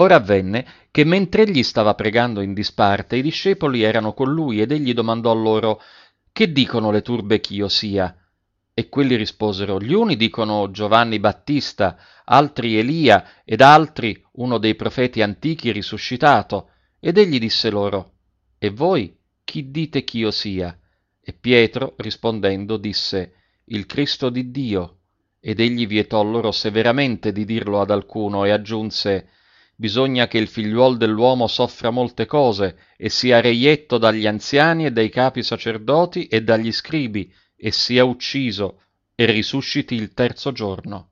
Ora avvenne che mentre egli stava pregando in disparte, i discepoli erano con lui ed egli domandò loro: Che dicono le turbe ch'io sia? E quelli risposero: Gli uni dicono Giovanni Battista, altri Elia, ed altri uno dei profeti antichi risuscitato. Ed egli disse loro: E voi chi dite ch'io sia? E Pietro, rispondendo, disse: Il Cristo di Dio. Ed egli vietò loro severamente di dirlo ad alcuno e aggiunse: Bisogna che il figliuol dell'uomo soffra molte cose e sia reietto dagli anziani e dai capi sacerdoti e dagli scribi e sia ucciso e risusciti il terzo giorno.